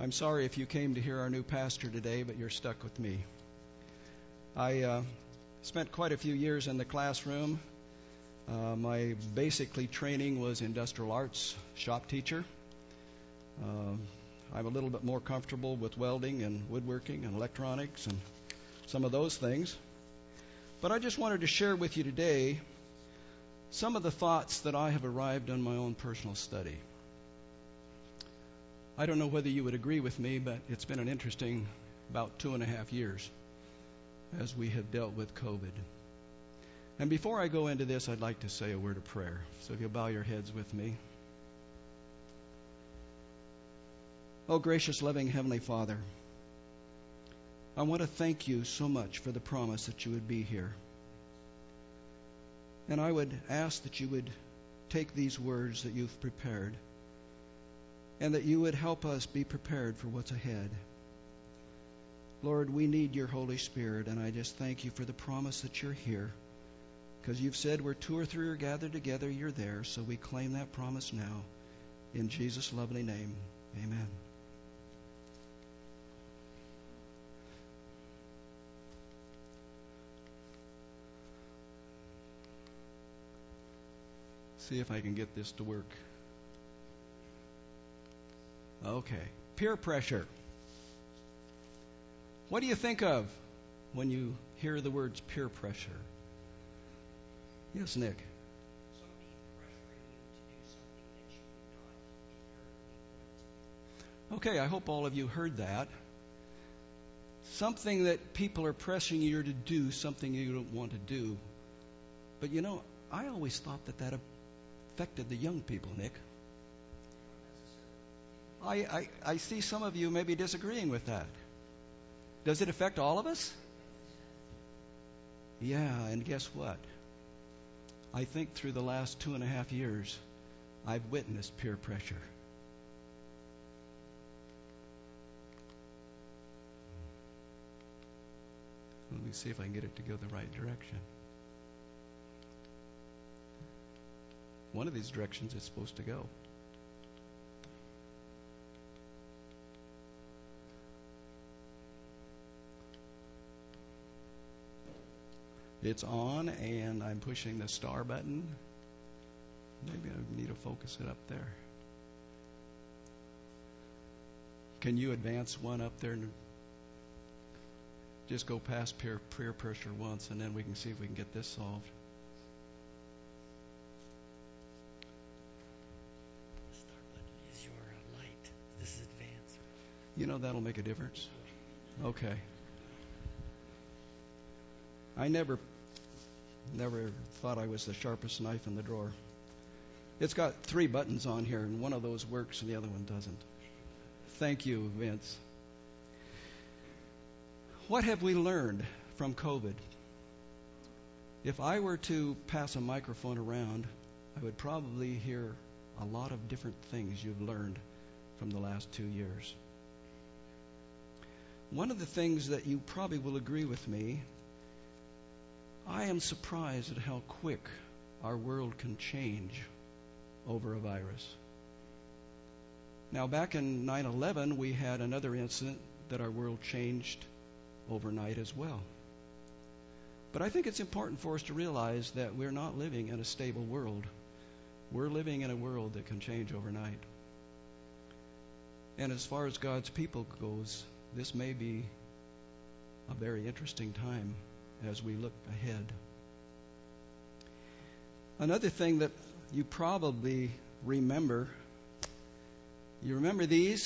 I'm sorry if you came to hear our new pastor today, but you're stuck with me. I spent quite a few years in the classroom. My basically training was industrial arts, shop teacher. I'm a little bit more comfortable with welding and woodworking and electronics and some of those things. But I just wanted to share with you today some of the thoughts that I have arrived on my own personal study. I don't know whether you would agree with me, but it's been an interesting about 2.5 years as we have dealt with COVID. And before I go into this, I'd like to say a word of prayer. So if you'll bow your heads with me. Oh, gracious, loving Heavenly Father, I want to thank you so much for the promise that you would be here. And I would ask that you would take these words that you've prepared and that you would help us be prepared for what's ahead. Lord, we need your Holy Spirit, and I just thank you for the promise that you're here, because you've said where 2 or 3 are gathered together, you're there, so we claim that promise now. In Jesus' lovely name, amen. See if I can get this to work. Okay. Peer pressure. What do you think of when you hear the words peer pressure? Yes, Nick. Somebody pressuring you to do something that you would not inherently want to do. Okay, I hope all of you heard that. Something that people are pressing you to do, something you don't want to do. But you know, I always thought that affected the young people, Nick. I see some of you maybe disagreeing with that. Does it affect all of us? Yeah, and guess what? I think through the last 2.5 years, I've witnessed peer pressure. Let me see if I can get it to go the right direction. One of these directions it's supposed to go. It's on, and I'm pushing the star button. Maybe I need to focus it up there. Can you advance one up there and just go past peer pressure once, and then we can see if we can get this solved. The star button is your light. This is advanced. You know that'll make a difference? Okay. I never thought I was the sharpest knife in the drawer. It's got 3 buttons on here, and one of those works and the other one doesn't. Thank you, Vince. What have we learned from COVID? If I were to pass a microphone around, I would probably hear a lot of different things you've learned from the last 2 years. One of the things that you probably will agree with me, I am surprised at how quick our world can change over a virus. Now, back in 9/11, we had another incident that our world changed overnight as well. But I think it's important for us to realize that we're not living in a stable world. We're living in a world that can change overnight. And as far as God's people goes, this may be a very interesting time as we look ahead. Another thing that you probably remember, you remember these?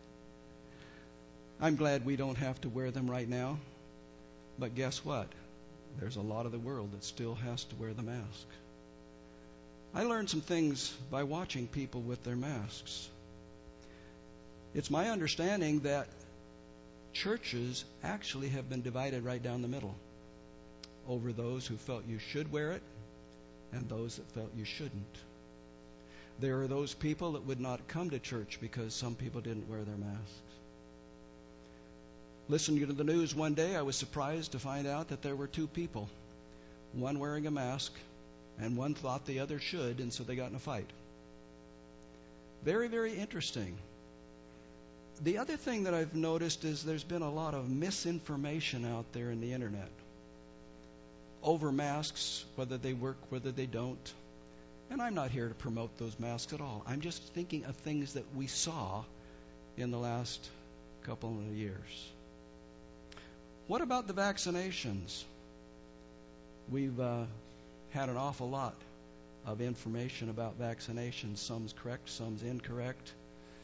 I'm glad we don't have to wear them right now. But guess what? There's a lot of the world that still has to wear the mask. I learned some things by watching people with their masks. It's my understanding that churches actually have been divided right down the middle over those who felt you should wear it and those that felt you shouldn't. There are those people that would not come to church because some people didn't wear their masks. Listening to the news one day, I was surprised to find out that there were 2 people, one wearing a mask and one thought the other should, and so they got in a fight. Very, very interesting. The other thing that I've noticed is there's been a lot of misinformation out there in the internet over masks, whether they work, whether they don't. And I'm not here to promote those masks at all. I'm just thinking of things that we saw in the last couple of years. What about the vaccinations? We've had an awful lot of information about vaccinations. Some's correct, some's incorrect.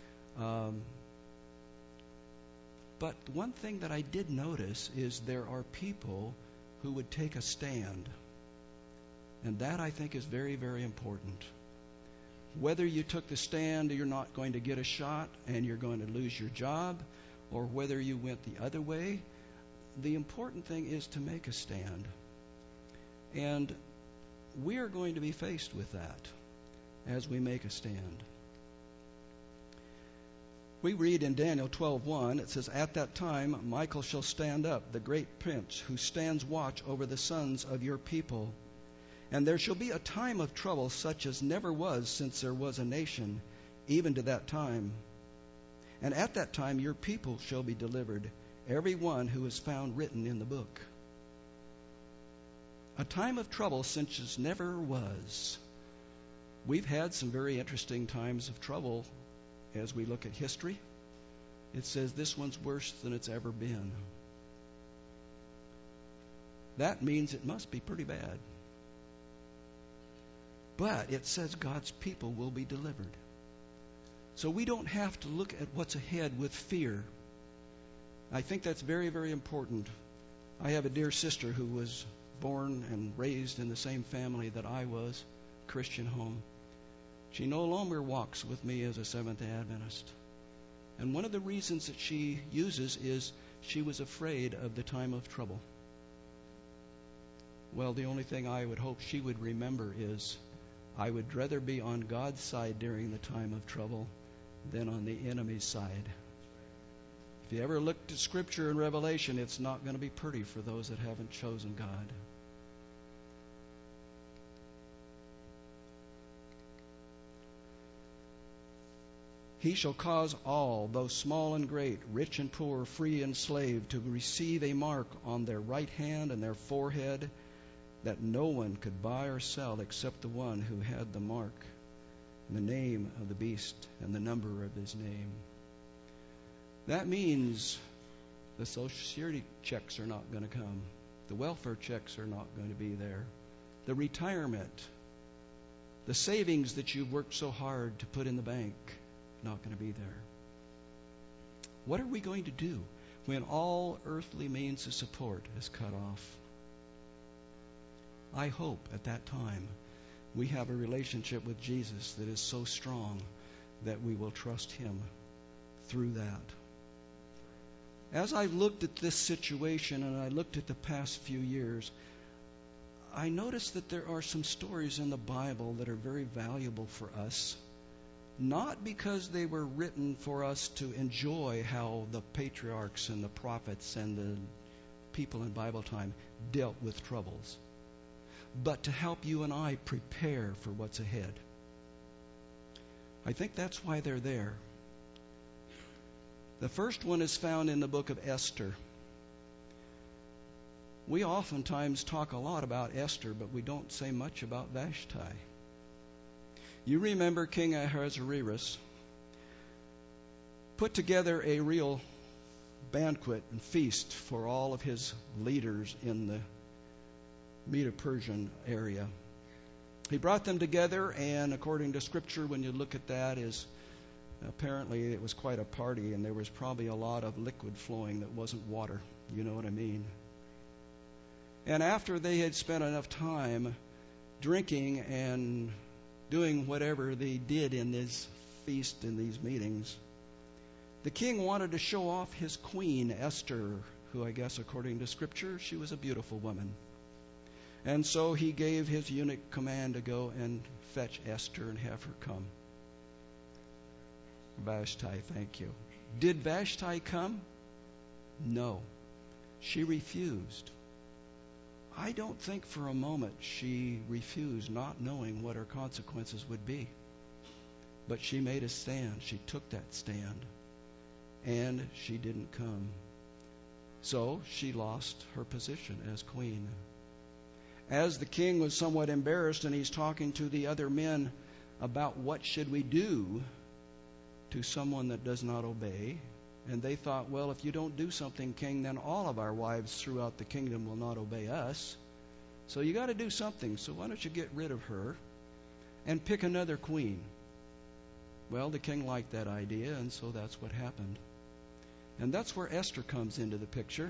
But one thing that I did notice is there are people who would take a stand. And that, I think, is very, very important. Whether you took the stand, you're not going to get a shot and you're going to lose your job, or whether you went the other way, the important thing is to make a stand. And we are going to be faced with that as we make a stand. We read in Daniel 12:1, it says, "At that time Michael shall stand up, the great prince, who stands watch over the sons of your people. And there shall be a time of trouble such as never was since there was a nation, even to that time. And at that time your people shall be delivered, every one who is found written in the book." A time of trouble such as never was. We've had some very interesting times of trouble as we look at history. It says this one's worse than it's ever been. That means it must be pretty bad. But it says God's people will be delivered. So we don't have to look at what's ahead with fear. I think that's very, very important. I have a dear sister who was born and raised in the same family that I was, Christian home. She no longer walks with me as a Seventh-day Adventist. And one of the reasons that she uses is she was afraid of the time of trouble. Well, the only thing I would hope she would remember is I would rather be on God's side during the time of trouble than on the enemy's side. If you ever looked at Scripture and Revelation, it's not going to be pretty for those that haven't chosen God. He shall cause all, both small and great, rich and poor, free and slave, to receive a mark on their right hand and their forehead, that no one could buy or sell except the one who had the mark, the name of the beast, and the number of his name. That means the Social Security checks are not going to come. The welfare checks are not going to be there. The retirement, the savings that you've worked so hard to put in the bank, not going to be there. What are we going to do when all earthly means of support is cut off? I hope at that time we have a relationship with Jesus that is so strong that we will trust Him through that. As I looked at this situation and I looked at the past few years, I noticed that there are some stories in the Bible that are very valuable for us, not because they were written for us to enjoy how the patriarchs and the prophets and the people in Bible time dealt with troubles, but to help you and I prepare for what's ahead. I think that's why they're there. The first one is found in the book of Esther. We oftentimes talk a lot about Esther, but we don't say much about Vashti. You remember King Ahasuerus put together a real banquet and feast for all of his leaders in the Medo-Persian area. He brought them together, and according to Scripture, when you look at that, apparently it was quite a party, and there was probably a lot of liquid flowing that wasn't water. You know what I mean? And after they had spent enough time drinking and doing whatever they did in this feast, in these meetings, the king wanted to show off his queen, Esther, who I guess according to Scripture, she was a beautiful woman. And so he gave his eunuch command to go and fetch Esther and have her come. Vashti, thank you. Did Vashti come? No. She refused. I don't think for a moment she refused, not knowing what her consequences would be. But she made a stand. She took that stand. and she didn't come. So she lost her position as queen. As the king was somewhat embarrassed, and he's talking to the other men about what should we do to someone that does not obey, and they thought, well, if you don't do something, king, then all of our wives throughout the kingdom will not obey us. So you got to do something. So why don't you get rid of her and pick another queen? Well, the king liked that idea, and so that's what happened. And that's where Esther comes into the picture.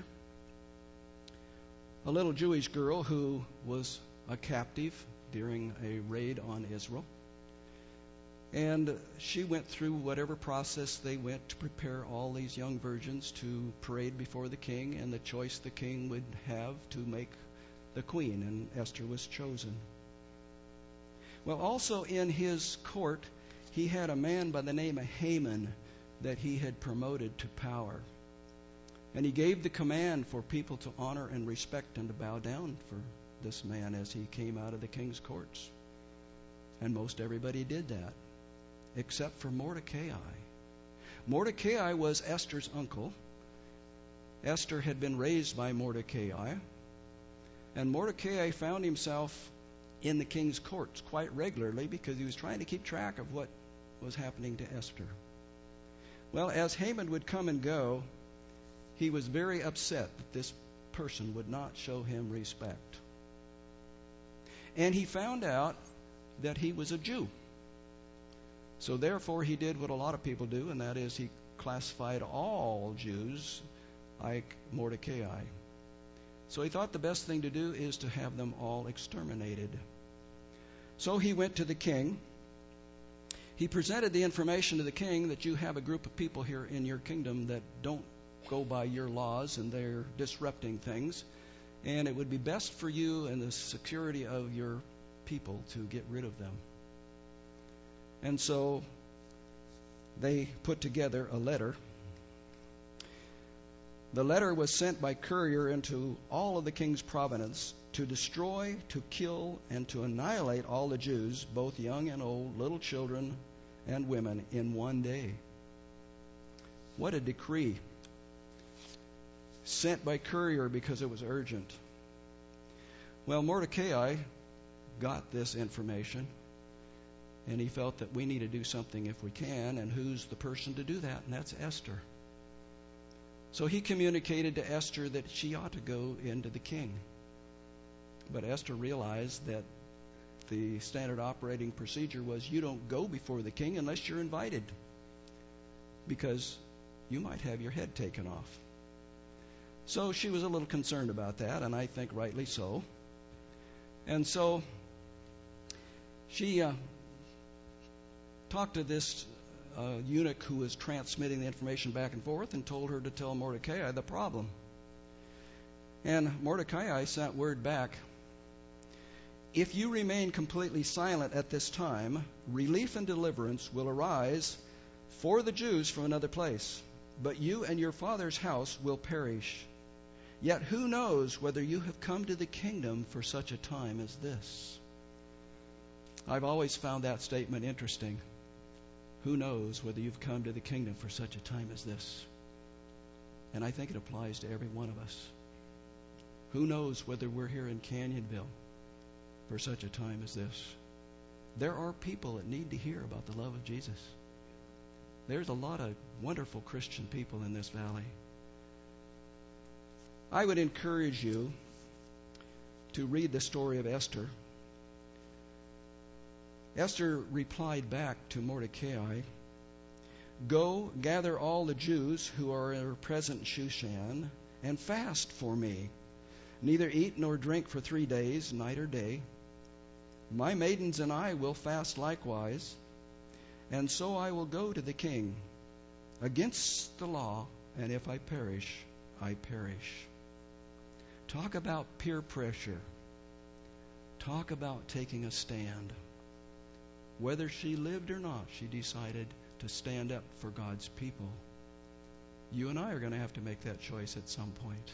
A little Jewish girl who was a captive during a raid on Israel. And she went through whatever process they went to prepare all these young virgins to parade before the king, and the choice the king would have to make the queen, and Esther was chosen. Well, also in his court, he had a man by the name of Haman that he had promoted to power. And he gave the command for people to honor and respect and to bow down for this man as he came out of the king's courts. And most everybody did that, except for Mordecai. Mordecai was Esther's uncle. Esther had been raised by Mordecai. And Mordecai found himself in the king's courts quite regularly because he was trying to keep track of what was happening to Esther. Well, as Haman would come and go, he was very upset that this person would not show him respect. And he found out that he was a Jew. So therefore he did what a lot of people do, and that is he classified all Jews like Mordecai. So he thought the best thing to do is to have them all exterminated. So he went to the king. He presented the information to the king that you have a group of people here in your kingdom that don't go by your laws, and they're disrupting things, and it would be best for you and the security of your people to get rid of them. And so they put together a letter. The letter was sent by courier into all of the king's province to destroy, to kill, and to annihilate all the Jews, both young and old, little children and women, in one day. What a decree. Sent by courier because it was urgent. Well, Mordecai got this information, and he felt that we need to do something if we can, and who's the person to do that? And that's Esther. So he communicated to Esther that she ought to go into the king. But Esther realized that the standard operating procedure was you don't go before the king unless you're invited, because you might have your head taken off. So she was a little concerned about that, and I think rightly so. And so she talked to this eunuch who was transmitting the information back and forth and told her to tell Mordecai the problem. And Mordecai sent word back, if you remain completely silent at this time, relief and deliverance will arise for the Jews from another place, but you and your father's house will perish. Yet who knows whether you have come to the kingdom for such a time as this? I've always found that statement interesting. Who knows whether you've come to the kingdom for such a time as this? And I think it applies to every one of us. Who knows whether we're here in Canyonville for such a time as this? There are people that need to hear about the love of Jesus. There's a lot of wonderful Christian people in this valley. I would encourage you to read the story of Esther. Esther replied back to Mordecai, go, gather all the Jews who are present in Shushan, and fast for me. Neither eat nor drink for 3 days, night or day. My maidens and I will fast likewise, and so I will go to the king against the law, and if I perish, I perish. Talk about peer pressure. Talk about taking a stand. Whether she lived or not, she decided to stand up for God's people. You and I are going to have to make that choice at some point.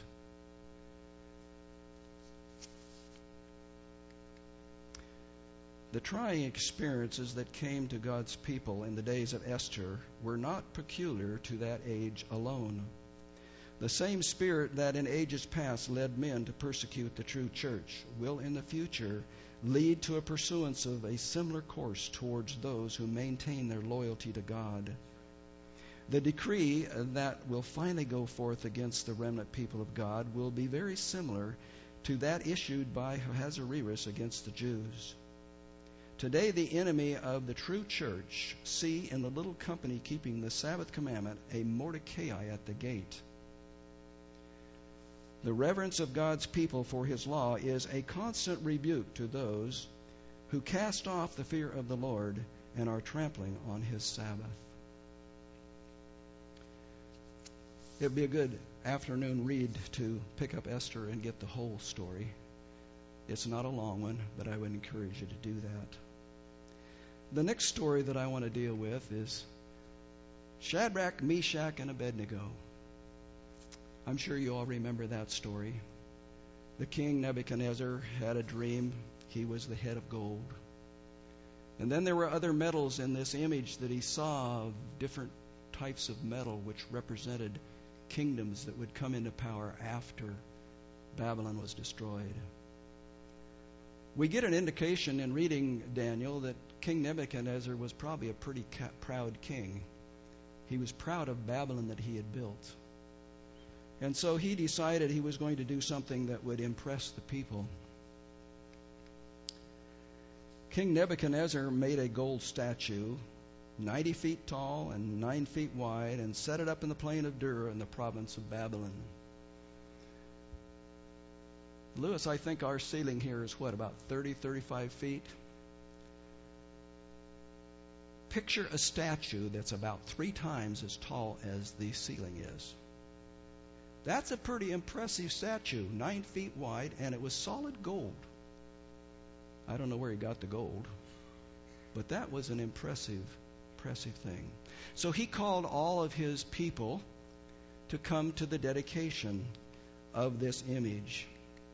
The trying experiences that came to God's people in the days of Esther were not peculiar to that age alone. The same spirit that in ages past led men to persecute the true church will in the future lead to a pursuance of a similar course towards those who maintain their loyalty to God. The decree that will finally go forth against the remnant people of God will be very similar to that issued by Ahasuerus against the Jews. Today, the enemy of the true church see in the little company keeping the Sabbath commandment a Mordecai at the gate. The reverence of God's people for His law is a constant rebuke to those who cast off the fear of the Lord and are trampling on His Sabbath. It would be a good afternoon read to pick up Esther and get the whole story. It's not a long one, but I would encourage you to do that. The next story that I want to deal with is Shadrach, Meshach, and Abednego. I'm sure you all remember that story. The king Nebuchadnezzar had a dream. He was the head of gold. And then there were other metals in this image that he saw, of different types of metal which represented kingdoms that would come into power after Babylon was destroyed. We get an indication in reading Daniel that King Nebuchadnezzar was probably a pretty proud king. He was proud of Babylon that he had built. And so he decided he was going to do something that would impress the people. King Nebuchadnezzar made a gold statue 90 feet tall and 9 feet wide, and set it up in the plain of Dura in the province of Babylon. Lewis, I think our ceiling here is about 30, 35 feet? Picture a statue that's about 3 times as tall as the ceiling is. That's a pretty impressive statue, 9 feet wide, and it was solid gold. I don't know where he got the gold, but that was an impressive thing. So he called all of his people to come to the dedication of this image.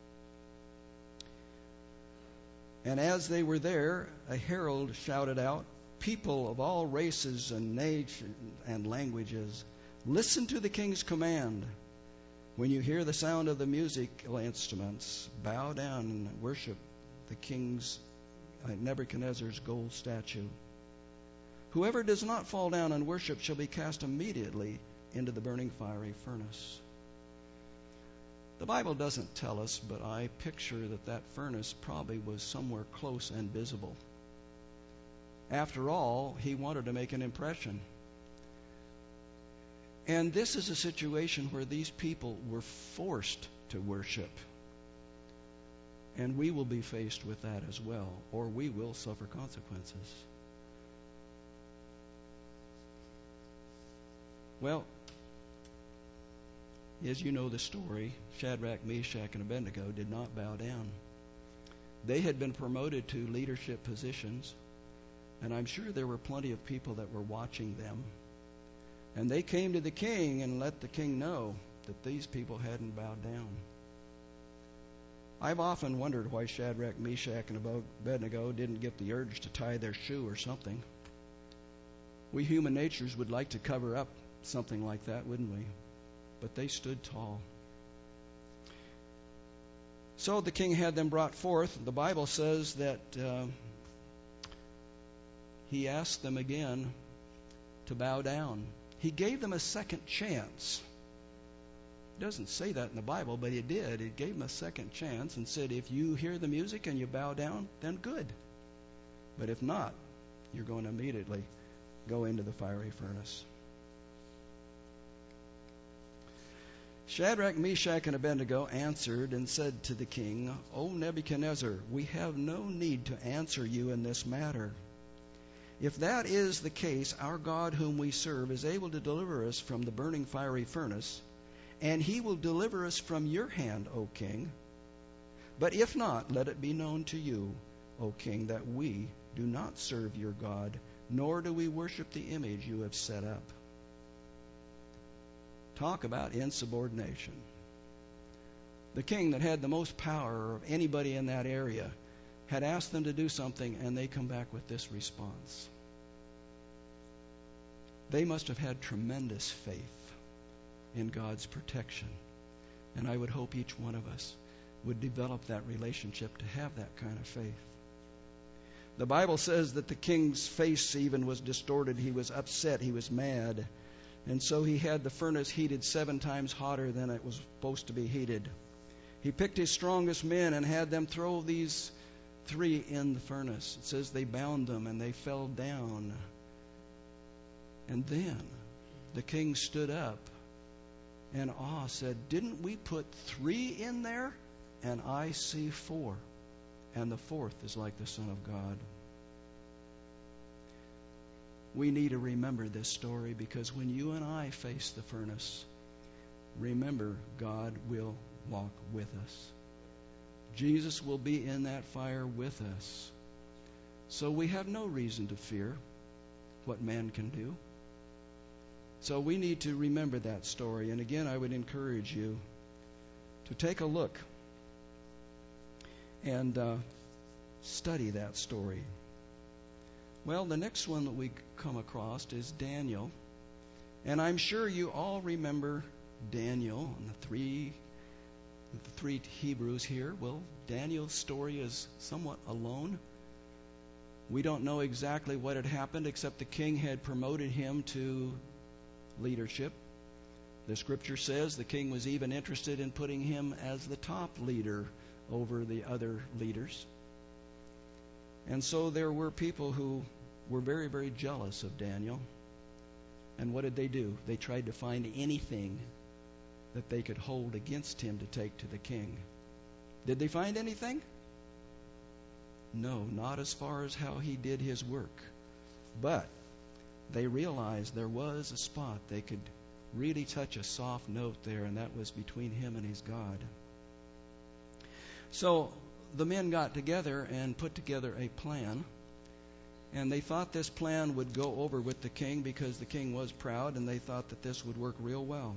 And as they were there, a herald shouted out, "People of all races and nations and languages, listen to the king's command. When you hear the sound of the musical instruments, bow down and worship the king's Nebuchadnezzar's gold statue. Whoever does not fall down and worship shall be cast immediately into the burning fiery furnace." The Bible doesn't tell us, but I picture that furnace probably was somewhere close and visible. After all, he wanted to make an impression. And this is a situation where these people were forced to worship. And we will be faced with that as well, or we will suffer consequences. Well, as you know the story, Shadrach, Meshach, and Abednego did not bow down. They had been promoted to leadership positions, and I'm sure there were plenty of people that were watching them. And they came to the king and let the king know that these people hadn't bowed down. I've often wondered why Shadrach, Meshach, and Abednego didn't get the urge to tie their shoe or something. We human natures would like to cover up something like that, wouldn't we? But they stood tall. So the king had them brought forth. The Bible says that he asked them again to bow down. He gave them a second chance. It doesn't say that in the Bible, but he did. He gave them a second chance and said, if you hear the music and you bow down, then good. But if not, you're going to immediately go into the fiery furnace. Shadrach, Meshach, and Abednego answered and said to the king, "O Nebuchadnezzar, we have no need to answer you in this matter. If that is the case, our God whom we serve is able to deliver us from the burning fiery furnace, and he will deliver us from your hand, O king. But if not, let it be known to you, O king, that we do not serve your God, nor do we worship the image you have set up." Talk about insubordination. The king that had the most power of anybody in that area had asked them to do something, and they come back with this response. They must have had tremendous faith in God's protection. And I would hope each one of us would develop that relationship to have that kind of faith. The Bible says that the king's face even was distorted. He was upset. He was mad. And so he had the furnace heated 7 times hotter than it was supposed to be heated. He picked his strongest men and had them throw these 3 in the furnace. It says they bound them and they fell down. And then the king stood up and awe said, "Didn't we put 3 in there? And I see 4. And the 4th is like the Son of God." We need to remember this story, because when you and I face the furnace, remember, God will walk with us. Jesus will be in that fire with us. So we have no reason to fear what man can do. So we need to remember that story. And again, I would encourage you to take a look and study that story. Well, the next one that we come across is Daniel. And I'm sure you all remember Daniel and the three Hebrews here. Well, Daniel's story is somewhat alone. We don't know exactly what had happened, except the king had promoted him to leadership. The scripture says the king was even interested in putting him as the top leader over the other leaders. And so there were people who were very, very jealous of Daniel. And what did they do? They tried to find anything that they could hold against him to take to the king. Did they find anything? No, not as far as how he did his work. But they realized there was a spot they could really touch a soft note there, and that was between him and his God. So the men got together and put together a plan, and they thought this plan would go over with the king, because the king was proud, and they thought that this would work real well.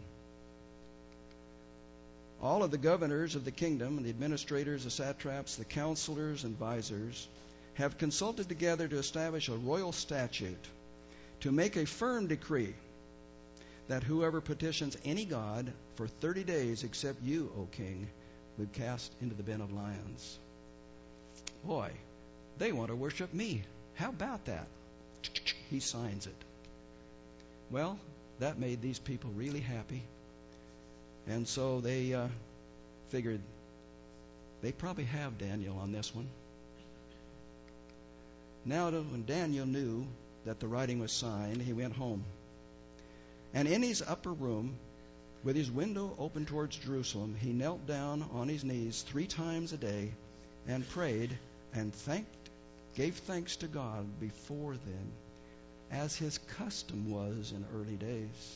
All of the governors of the kingdom, the administrators, the satraps, the counselors, and advisors have consulted together to establish a royal statute to make a firm decree that whoever petitions any god for 30 days except you, O king, would cast into the den of lions. Boy, they want to worship me. How about that? He signs it. Well, that made these people really happy. And so they figured they probably have Daniel on this one. Now, when Daniel knew that the writing was signed, he went home. And in his upper room, with his window open towards Jerusalem, he knelt down on his knees 3 times a day and prayed and gave thanks to God before them, as his custom was in early days.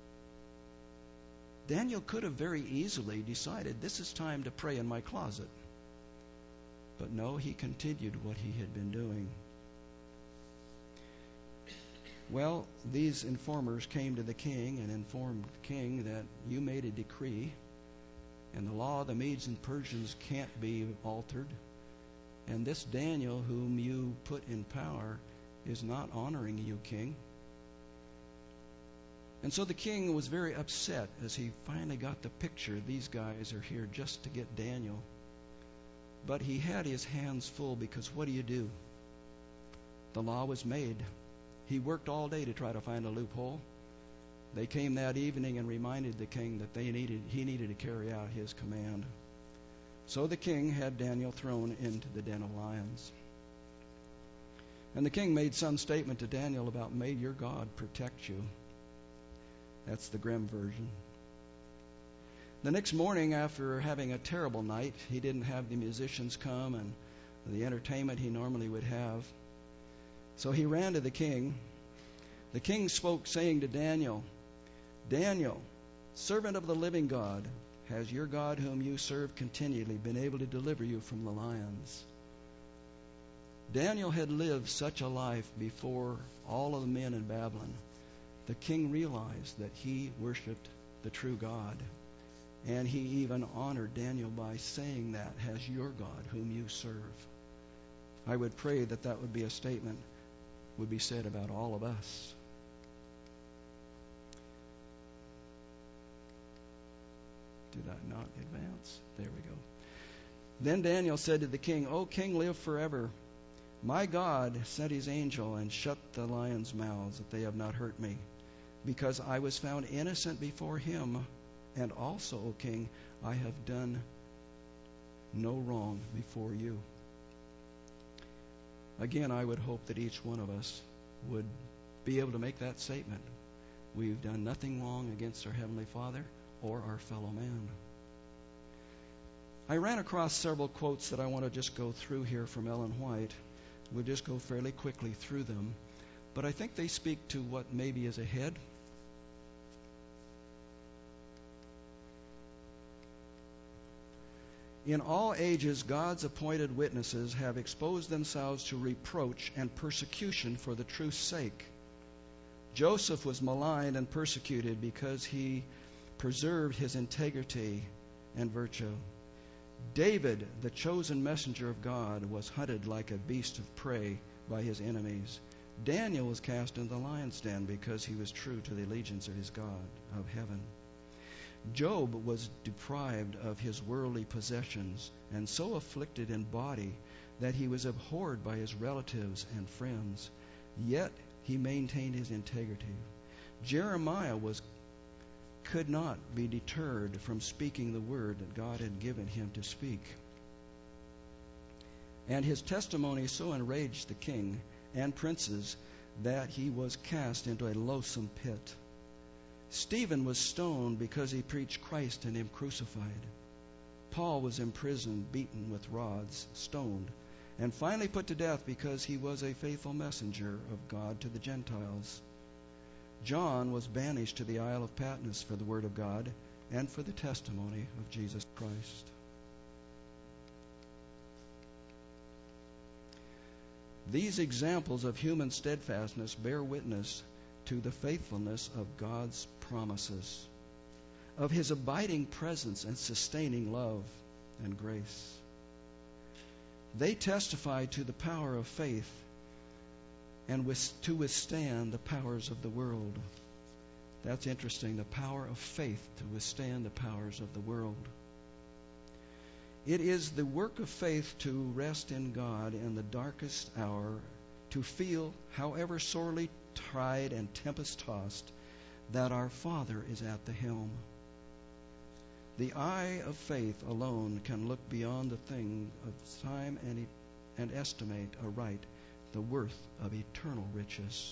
Daniel could have very easily decided, this is time to pray in my closet. But no, he continued what he had been doing. Well, these informers came to the king and informed the king that you made a decree, and the law of the Medes and Persians can't be altered. And this Daniel, whom you put in power, is not honoring you, king. And so the king was very upset as he finally got the picture. These guys are here just to get Daniel. But he had his hands full, because what do? The law was made. He worked all day to try to find a loophole. They came that evening and reminded the king that he needed to carry out his command. So the king had Daniel thrown into the den of lions. And the king made some statement to Daniel about, may your God protect you. That's the Grimm version. The next morning, after having a terrible night, he didn't have the musicians come and the entertainment he normally would have. So he ran to the king. The king spoke, saying to Daniel, Daniel, servant of the living God, has your God whom you serve continually been able to deliver you from the lions? Daniel had lived such a life before all of the men in Babylon. The king realized that he worshiped the true God. And he even honored Daniel by saying that, has your God whom you serve. I would pray that that would be a statement would be said about all of us. Did I not advance? There we go. Then Daniel said to the king, O king, live forever. My God sent his angel and shut the lions' mouths, that they have not hurt me, because I was found innocent before him. And also, O king, I have done no wrong before you. Again, I would hope that each one of us would be able to make that statement. We've done nothing wrong against our Heavenly Father or our fellow man. I ran across several quotes that I want to just go through here from Ellen White. We'll just go fairly quickly through them, but I think they speak to what maybe is ahead. In all ages, God's appointed witnesses have exposed themselves to reproach and persecution for the truth's sake. Joseph was maligned and persecuted because he preserved his integrity and virtue. David, the chosen messenger of God, was hunted like a beast of prey by his enemies. Daniel was cast into the lion's den because he was true to the allegiance of his God of heaven. Job was deprived of his worldly possessions and so afflicted in body that he was abhorred by his relatives and friends. Yet he maintained his integrity. Jeremiah could not be deterred from speaking the word that God had given him to speak. And his testimony so enraged the king and princes that he was cast into a loathsome pit. Stephen was stoned because he preached Christ and him crucified. Paul was imprisoned, beaten with rods, stoned, and finally put to death because he was a faithful messenger of God to the Gentiles. John was banished to the Isle of Patmos for the word of God and for the testimony of Jesus Christ. These examples of human steadfastness bear witness to the faithfulness of God's promises, of his abiding presence and sustaining love and grace. They testify to the power of faith and to withstand the powers of the world. That's interesting, the power of faith to withstand the powers of the world. It is the work of faith to rest in God in the darkest hour, to feel, however sorely tried and tempest-tossed, that our Father is at the helm. The eye of faith alone can look beyond the thing of time and estimate aright the worth of eternal riches.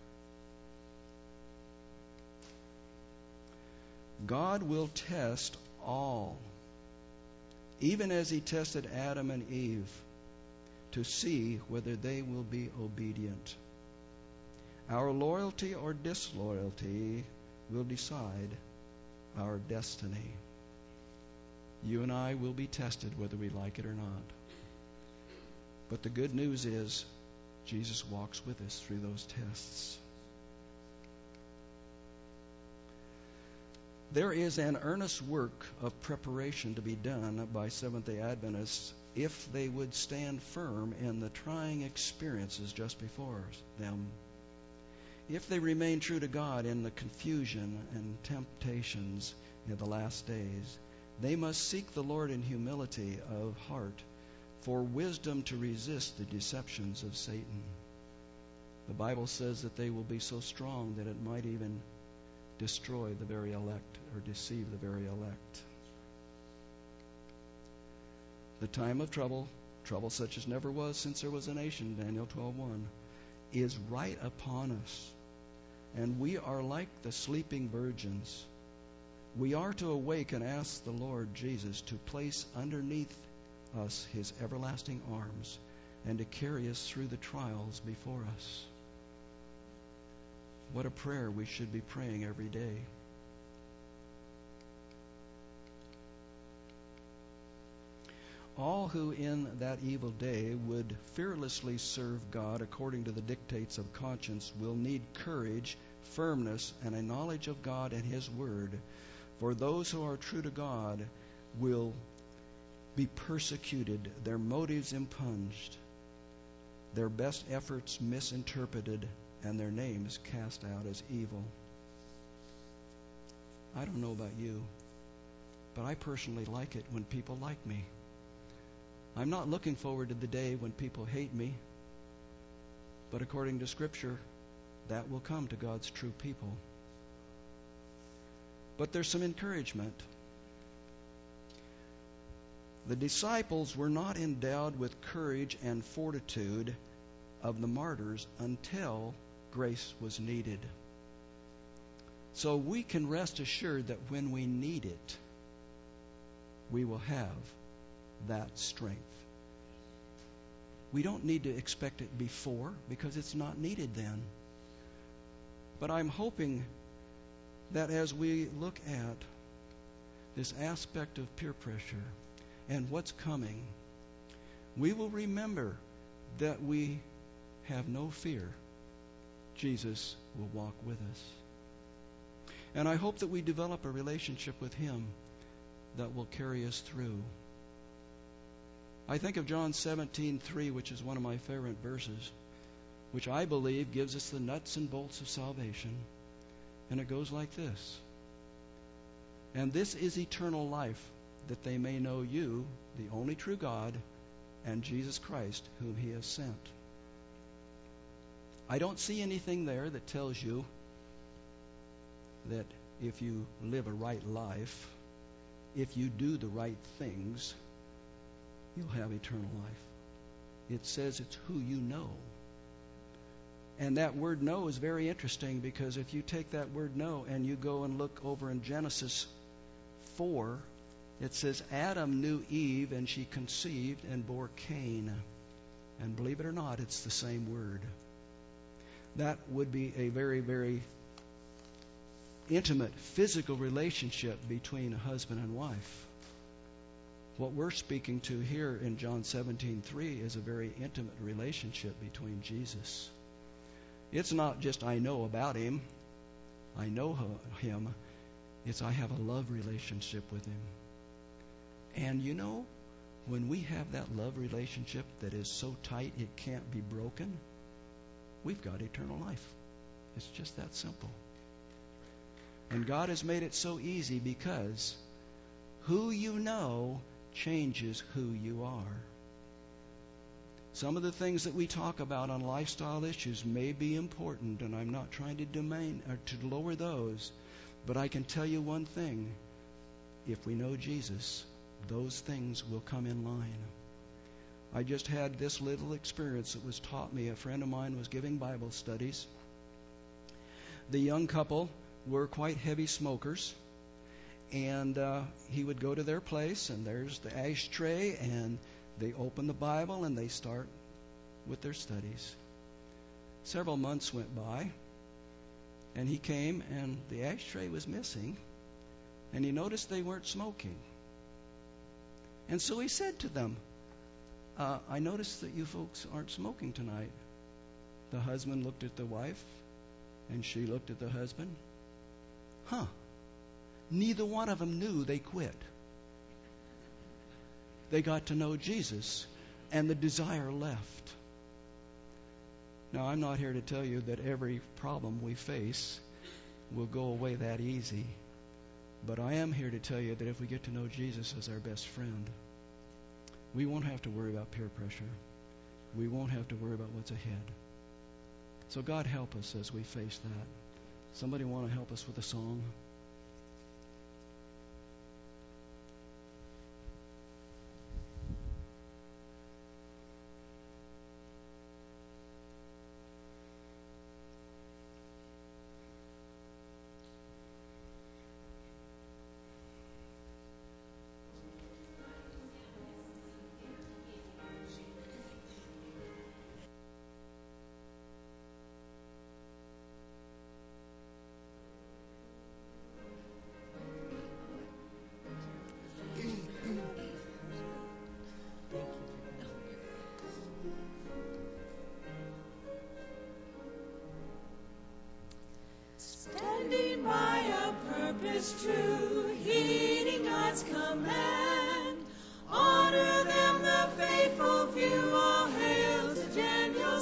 God will test all, even as he tested Adam and Eve, to see whether they will be obedient. Our loyalty or disloyalty will decide our destiny. You and I will be tested whether we like it or not. But the good news is Jesus walks with us through those tests. There is an earnest work of preparation to be done by Seventh-day Adventists if they would stand firm in the trying experiences just before them. If they remain true to God in the confusion and temptations in the last days, they must seek the Lord in humility of heart for wisdom to resist the deceptions of Satan. The Bible says that they will be so strong that it might even destroy the very elect or deceive the very elect. The time of trouble such as never was since there was a nation, Daniel 12:1, is right upon us. And we are like the sleeping virgins. We are to awake and ask the Lord Jesus to place underneath us his everlasting arms and to carry us through the trials before us. What a prayer we should be praying every day. All who in that evil day would fearlessly serve God according to the dictates of conscience will need courage, firmness, and a knowledge of God and his word. For those who are true to God will be persecuted, their motives impunged. their best efforts misinterpreted, and their names cast out as evil. I don't know about you, but I personally like it when people like me. I'm not looking forward to the day when people hate me, but according to Scripture, that will come to God's true people. But there's some encouragement. The disciples were not endowed with courage and fortitude of the martyrs until grace was needed. So we can rest assured that when we need it, we will have that strength. We don't need to expect it before because it's not needed then. But I'm hoping that as we look at this aspect of peer pressure and what's coming, we will remember that we have no fear. Jesus will walk with us. And I hope that we develop a relationship with Him that will carry us through. I think of John 17:3, which is one of my favorite verses, which I believe gives us the nuts and bolts of salvation. And it goes like this. And this is eternal life, that they may know you, the only true God, and Jesus Christ, whom He has sent. I don't see anything there that tells you that if you live a right life, if you do the right things, you'll have eternal life. It says it's who you know. And that word know is very interesting, because if you take that word know and you go and look over in Genesis 4, it says Adam knew Eve, and she conceived and bore Cain. And believe it or not, it's the same word. That would be a very, very intimate physical relationship between a husband and wife. What we're speaking to here in John 17:3 is a very intimate relationship between Jesus. It's not just I know about Him, I know Him. It's I have a love relationship with Him. And you know, when we have that love relationship that is so tight it can't be broken, we've got eternal life. It's just that simple. And God has made it so easy, because who you know changes who you are. Some of the things that we talk about on lifestyle issues may be important, and I'm not trying to to lower those, but I can tell you one thing. If we know Jesus, those things will come in line. I just had this little experience that was taught me. A friend of mine was giving Bible studies. The young couple were quite heavy smokers, and he would go to their place, and there's the ashtray, and they open the Bible and they start with their studies. Several months went by, and he came, and the ashtray was missing, and he noticed they weren't smoking. And so he said to them, I noticed that you folks aren't smoking tonight. The husband looked at the wife, and she looked at the husband. Neither one of them knew they quit. They got to know Jesus, and the desire left. Now, I'm not here to tell you that every problem we face will go away that easy. But I am here to tell you that if we get to know Jesus as our best friend, we won't have to worry about peer pressure. We won't have to worry about what's ahead. So God help us as we face that. Somebody want to help us with a song? Standing by a purpose true, heeding God's command, honor them, the faithful few, all hail to Daniel.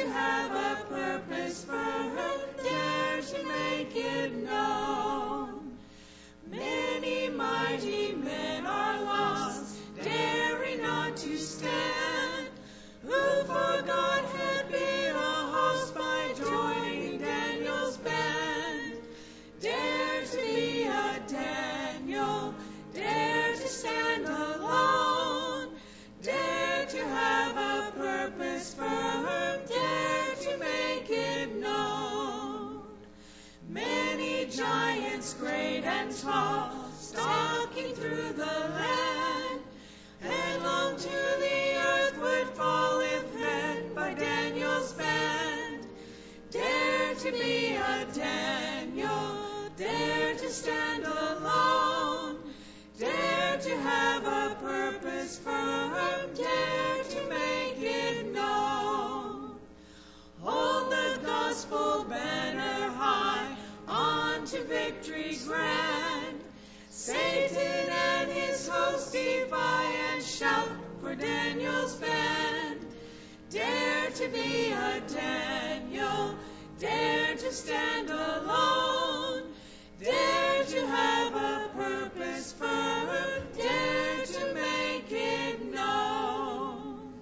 to have a purpose firm, dare to make it known. Many mighty men are lost, daring not to stand, who for God had been a host by joining Daniel's band. Dare to be a Daniel, dare to stand alone, dare to have a purpose firm, dare to make it known. Many giants great and tall, stalking through the land, headlong to the earth would fall if led by Daniel's band. Dare to be a Daniel, dare to stand alone, dare to have a purpose firm, dare to make it known. Hold the gospel banner high, on to victory grand. Satan and his host defy and shout for Daniel's band. Dare to be a Daniel, dare to stand alone, dare to have a purpose firm, dare to make it known.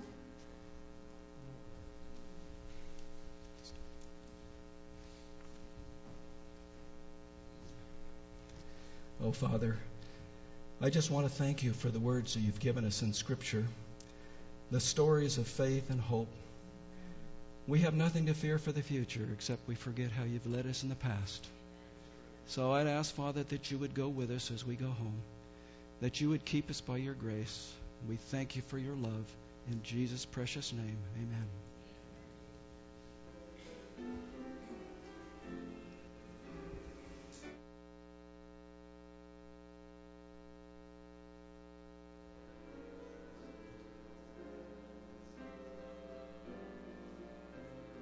Oh, Father, I just want to thank you for the words that you've given us in Scripture, the stories of faith and hope. We have nothing to fear for the future except we forget how you've led us in the past. So I'd ask, Father, that you would go with us as we go home, that you would keep us by your grace. We thank you for your love. In Jesus' precious name, amen.